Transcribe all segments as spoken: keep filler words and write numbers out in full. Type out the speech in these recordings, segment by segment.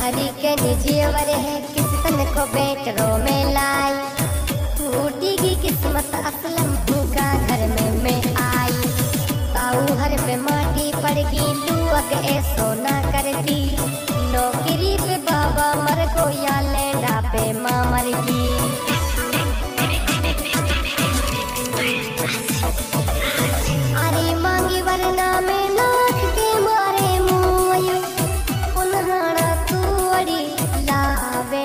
हरी के निजीवर है किस्मत को बेटरों में लाई, टूटी किस्मत असलम भूखा घर में मैं आई। ताऊ हर पे माटी पड़गी लुअक ए सोना करती, नौकरी पे बाबा मर को या लेंडा पे माँ मर की। अरे मांगी वरना में लाख के मारे मुँह पुनहाना तू अड़ी लावे।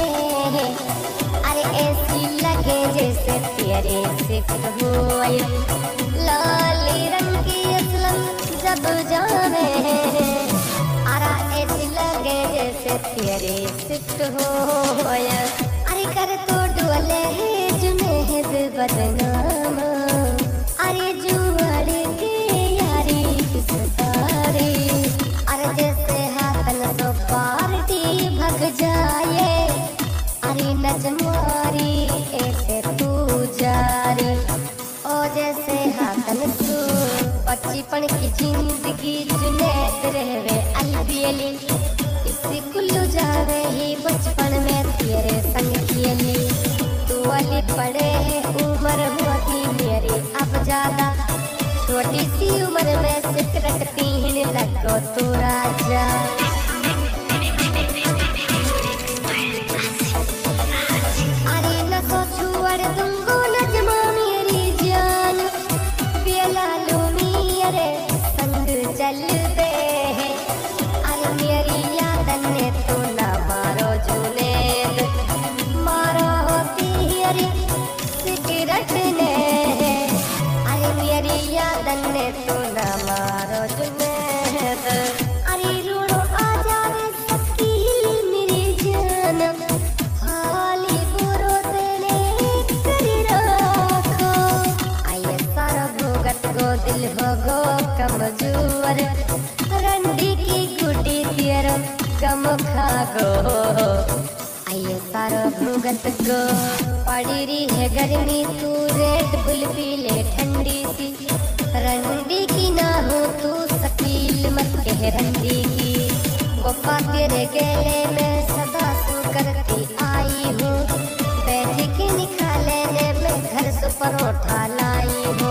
अरे ऐसी लगे जैसे तेरे सिक्त हुए, लाली रंग की असलम जब जावे। अरे ऐसी लगे जैसे तेरे सिक्त हुए, अरे कर तो डोले जुनेद बदनाम। अरे जुआड़ के यारी किस तारी, अरे जैसे हाथन सो पार्टी भग जाए। अरे नजमारी ऐसे तू जारी, ओ जैसे हाथन तू बचपन की जिंदगी जुनेद रहवे अलबियली, किसी कुल्लू जावे ही बचपन में तेरे संग खेली। तू अली पड़े है उम्र होती मेरी अब ज्यादा, छोटी सी उम्र में सिकरट पीने लगो तू राजा। अरे न सोचू अड़ दूंगो नजमा मेरी जान, बेला लूमी अरे संग चल दे। अरे मेरी यादन ने तू ना मारो जुनेद, मारो होती अरे सिगरेट ने। अरे मेरी यादन ने तू ना मारो जुनेद, अरे रूड़ो आ जावे सबकी मेरी जान। हाली बुरो तेने करी रखो, आये सारा भोगत गो दिल हो गो कमजोर, रंडी की गुटी तेरो कम खा गो। आये सारो भुगत गो पड़ी रही है गर्मी, तू रेड बुल पी ले ठंडी सी। रंडी की ना हो तू शकील मत कह रंडी की, गोपा तेरे गेले में सदा सू करती आई हूँ। बैठ के निकाले ने मैं घर से परोठा लाई हूँ।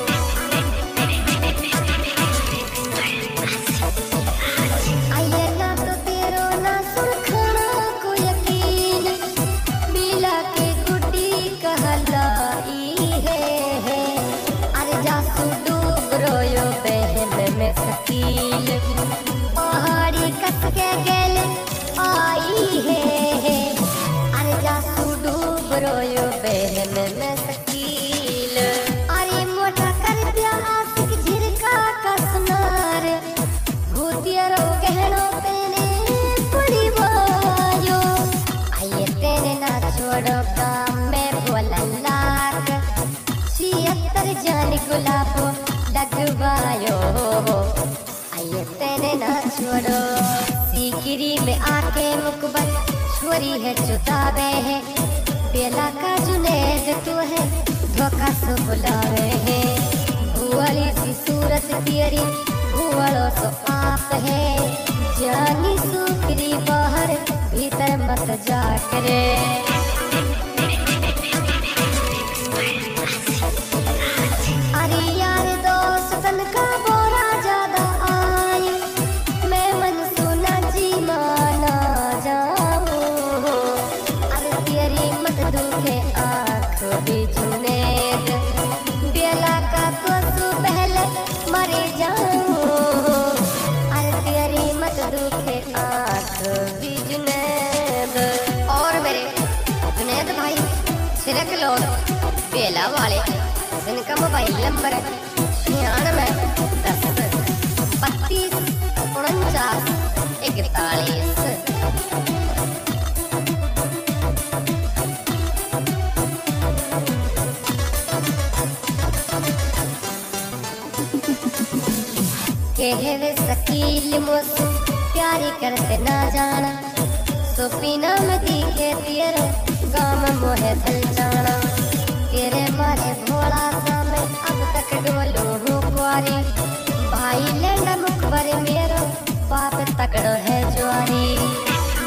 आये ना तो तेरो ना सुरखाना को यकीन, मिला के गुड्डी कहलाई है। अरे जासू डूब रोयो बहन में शकील, पहाड़ी कस के गेल आई है। अरे जासू डूब रोयो बहन में शकील, अरे मोटा कर दिया आशिक झिरका का सुनार। भूतियरो गहनो तेने बड़ी वायो, आये तेने ना छोड़ो काम में बोलन लाख। छिहत्तर जान गुलाबो लगवायो, आये तेने ना छोड़ो। सीकरी में आके मुकबल छोरी है चुतावे है, बेला का जुनेद तू है धोखा सो बुलावे है। भुआली सी सूरत तेरी भुआलो सो आप है, जानी सूकरी बाहर भीतर मत जा करे। अरे यार दोस्तन का बोरा ज्यादा आए, मैं मन सुना जी माना जाऊं। अरे तेरी मत दुखे आँख भी जुनेद, बेला का तो सु पहले मरे जाऊं। अरे तेरी मत दुखे आँख भी जुनेद। और मेरे जुनेद भाई छिड़क लो बेला वाले, जिनका मोबाइल नंबर छियानवे दस बत्तीस उनचास इकतालीस। कहवे शकील मुझसे प्यारी करते ना जाना, सुपीना में दिखे तेरे गाम मोहे दिल जाना। तेरे मारे भोला सा मैं अब तक डोलू हूँ कुआरी, भाई लेना मुखबर मेरो बाप तकड़ो है ज्वारी।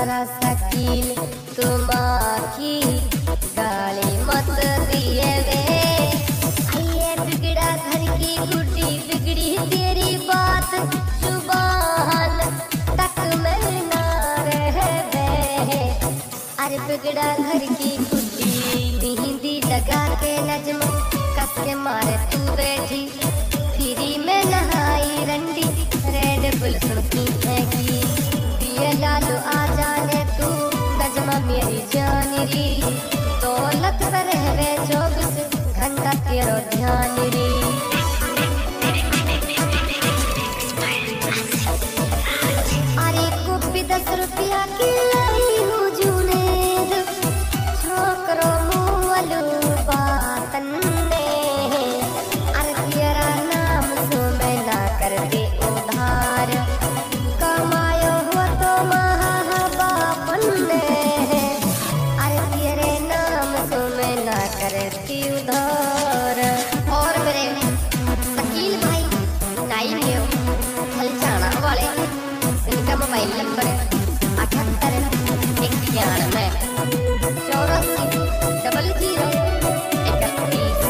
बड़ा शकील तुम की गाली मत दिए वे। आइए बिगड़ा घर की गुड्डी बिगड़ी तेरी बात जुबान तक में ना रह वे। अरे बिगड़ा घर की गुड्डी मेहंदी लगा के नजम कस के मारे तू बैठी फिरी में नहाई रंडी रेड बुल सुनती हैगी। पिए लालू आ जाने तू नजमा मेरी जान री दौलत पर रहवे चौबीस घंटा तेरो ध्यान री। अरे कुप्पी दस रुपया की लाई हूँ जुनेद छोकरो मुँह बातन में। अरे तेरा नाम सो मैं ना कर दे उधार कमायो हो तो महाबापन ने। अरे तेरे नाम सो मैं ना करती उधार। और मेरे शकील भाई नाइन लियो हलचाना वाले इनका मोबाइल नंबर अठहत्तर इक्यानवे चौरासी डबल जीरो इकतीस।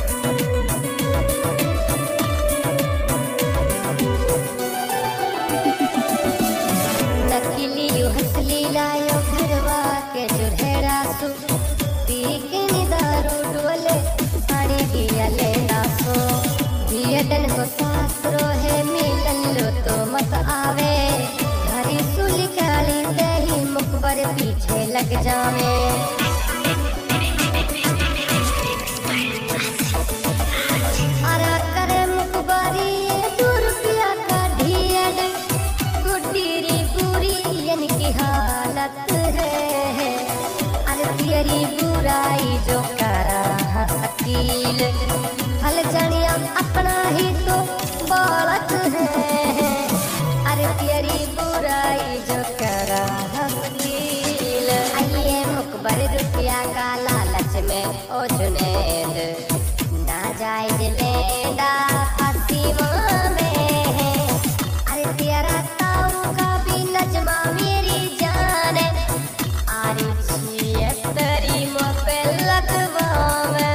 नकली हसली लायो घरवा के जुढ़ेरा सु पी के निदारू डोले पानी पिया ले नासो। दियडन को सासरो है मिलन लो तो मत आवे घरी सुली काली दही मुकबर पीछे लग जावे। अरा करे मुकबरी दो रुपया का ढियड गुड्डी पूरी यन की हालत है। अरे तेरी बुराई जो करा अकील हल जानिया अपना ही तो बालक है। अरे तेरी बुराई जो करा अकील। आइए मुकबर रुपया का लालच में ओ जुनेद ना जाए लेदा फसीमा में। अरे तेरा ताऊ का भी नजमा मेरी जान आरी छियतरी मोपे लगवावे।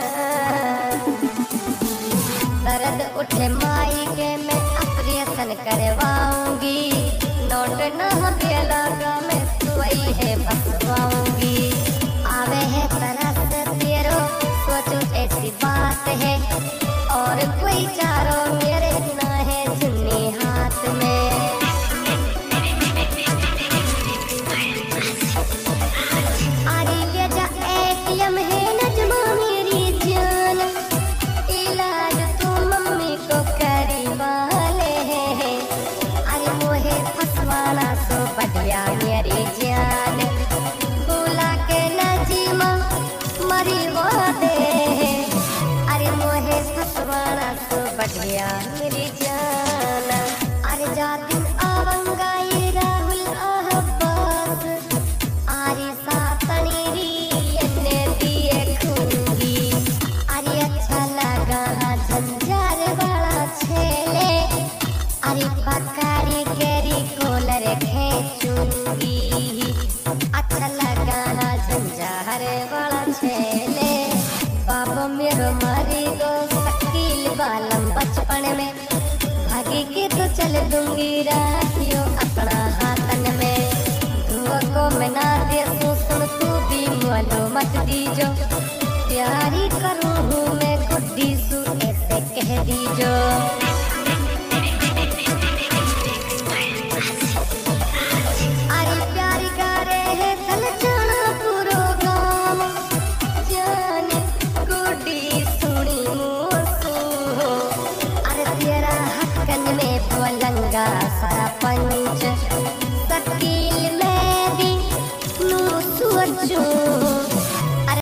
दर्द उठे माई के मैं ऑपरेशन करवाऊंगी नोट न बेला का मैं सुई है बसवाऊंगी। आवे है तरस तेरो सोचो ऐसी बात है और कोई चारो मेरे ना है चुन्नी हाथ में। आरी ले जा एटीएम है नजमा मेरी जान इलाज तू मम्मी को करी वाले है। अरे मोहे फसवाना सो बढ़िया मेरी जान बुला के नजीमा मरी वादे। अरे मोहे फसवाना सो बढ़िया मेरी जान। अरे जा दिन आवंगाई राहुल अहबास आरी सातनी री एने दिए खूंगी। अरे अच्छा लगा झंझार वाला छेले अरे पकारी केरी कोलर खेचूंगी। अच्छा लगा झंझार वाला छेले बाबा मेरो मरी गो शकील बालम बचपन में भागी के तो चल दूंगी राखियो अपना हाथन में। धुआ को मैं ना दे सुन तू भी मोलो मत दीजो प्यारी करूँ हूँ मैं गुड्डी सु ऐसे कह दीजो। अरे प्यारी गारे है थल जाना पूरो गाँव जाने गुड्डी सुनी मुसु। अरे तेरा हकन में पलंगा सारा पंच शकील में भी नू सुअचू।